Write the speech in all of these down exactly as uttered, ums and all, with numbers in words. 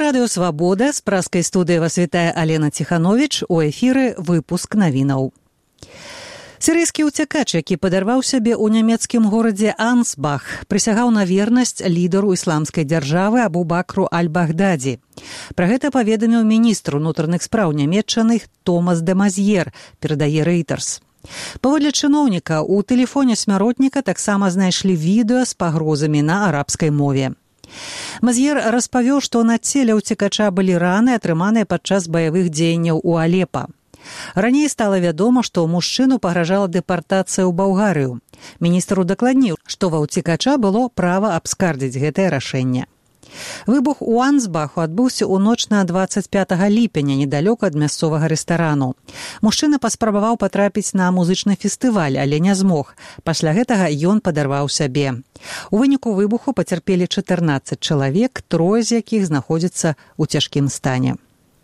Радыё Свабода, з праскай студыі вас вітае Алена Ціхановіч, у эфіры выпуск навінаў. Сірыйскі ўцякач, які падарваў сябе ў нямецкім горадзе Ансбах, прысягаў на вернасць лідару ісламскай дзяржавы Абу Бакру аль-Багдадзі. Пра гэта паведаміў міністр унутраных спраў Нямецчыны Томас де Мазьер, перадае Reuters. Паводле чыноўніка, у тэлефоне смяротніка таксама знайшлі відэа з пагрозамі на арабскай мове. Мазьер распавёў, што на целе ўцекача былі раны, атрыманыя падчас баявых дзеянняў у Алепа. Раней стала вядома, што мужчыну пагражала дэпартацыя ў Балгарыю. Міністр удакладніў, што ва ўцекача было права абскардзіць гэтае рашэнне. Выбух у Ансбаху адбыўся ў ноч на дваццаць пятага ліпеня, недалёка ад мясцовага рэстарану. Мужчына паспрабаваў патрапіць на музычны фестываль, але не змог. Пасля гэтага ён падарваў сябе. У выніку выбуху пацярпелі чатырнаццаць чалавек, трое з якіх знаходзяцца ў цяжкім стане.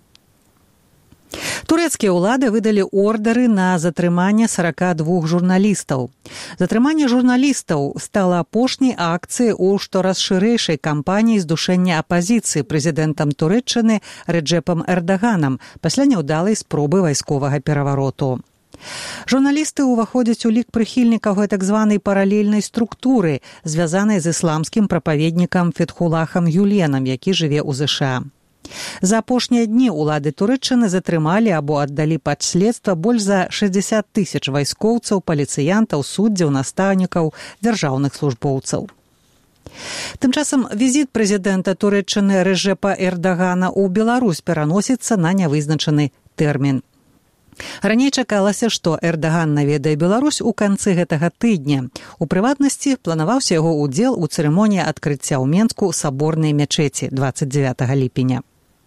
Турэцкія ўлады выдалі ордары на затрыманне сорок два журналістаў. Затрыманне журналістаў стала апошняй акцыяй у штораз шырэйшай кампаніі здушэння апазіцыі прэзідэнтам Турэччыны Рэджэпам Эрдаганам пасля няўдалай спробы вайсковага перавароту. Журналісты ўваходзяць у лік прыхільнікаў гэтак званай паралельнай структуры, звязанай з ісламскім прапаведнікам Фетхулахам Гюленам, які жыве ў ЗША. За апошнія дні ўлады Турэччыны затрымалі або аддалі пад следства больш за шэсцьдзесят тысяч вайскоўцаў, паліцыянтаў, суддзяў, настаўнікаў, дзяржаўных службоўцаў. Тым часам візіт прэзідэнта Турэччыны Рэджэпа Эрдагана ў Беларусь пераносіцца на нявызначаны тэрмін. Раней чакалася, што Эрдаган наведае Беларусь у канцы гэтага тыдня. У прыватнасці планаваўся яго ўдзел у цырымоніі адкрыцця ў Менску саборнай мячэці дваццаць дзевятага ліпеня.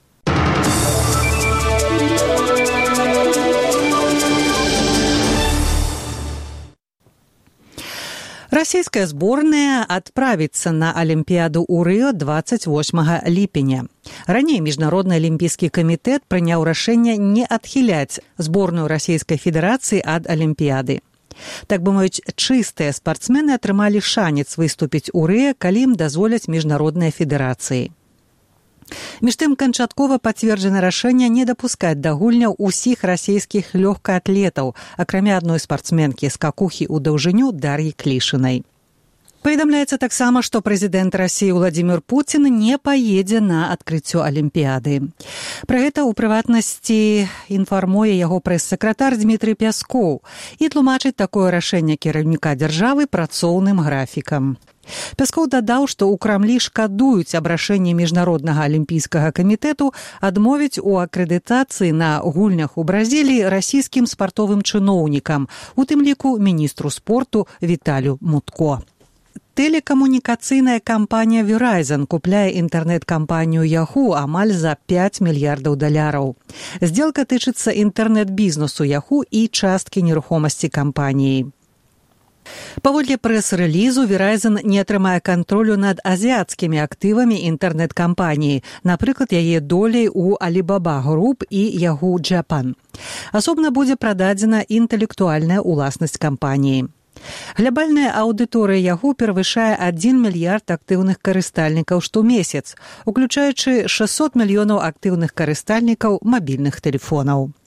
Расійская зборная адправіцца на Алімпіяду ў Рыё дваццаць восьмага ліпеня. Раней Міжнародны алімпійскі камітэт прыняў рашэнне не адхіляць зборную Расійскай Федэрацыі ад Алімпіяды. Так бы мовіць, чыстыя спартсмены атрымалі шанец выступіць у Рыё, калі ім дазволяць міжнародныя федэрацыі. Між тым, канчаткова пацверджана рашэнне не дапускаць да гульняў усіх расійскіх лёгкаатлетаў, акрамя адной спартсменкі скакухі ў даўжыню Дар'і Клішынай. Паведамляецца таксама, што прэзідэнт Расіі Владзімір Пуцін не паедзе на адкрыццё Алімпіяды. Пра гэта ў прыватнасці інфармуе яго прэс-сакратар Дмітрый Пяскоў і тлумачыць такое рашэнне кіраўніка дзяржавы працоўным графікам. Пяскоў дадаў, што ў Крамлі шкадуюць аб рашэнні Міжнароднага алімпійскага камітэту адмовіць у акрэдытацыі на гульнях у Бразіліі расійскім спартовым чыноўнікам, у тым ліку міністру спорту Віталю Мутко. Тэлекамунікацыйная кампанія Verizon купляе інтэрнэт-кампанію Yahoo амаль за пяць мільярдаў даляраў. Здзелка тычыцца інтэрнэт-бізнесу Yahoo і часткі нерухомасці кампаніі. Паводле прэс-рэлізу, Verizon не атрымае кантролю над азіяцкімі актывамі інтэрнэт-кампаніі, напрыклад, яе долей у Alibaba Group і Yahoo Japan. Асобна будзе прададзена інтэлектуальная ўласнасць кампаніі. Глябальная аўдыторыя Yahoo перавышае адзін мільярд актыўных карыстальнікаў штомесяц, уключаючы шэсцьсот мільёнаў актыўных карыстальнікаў мабільных тэлефонаў.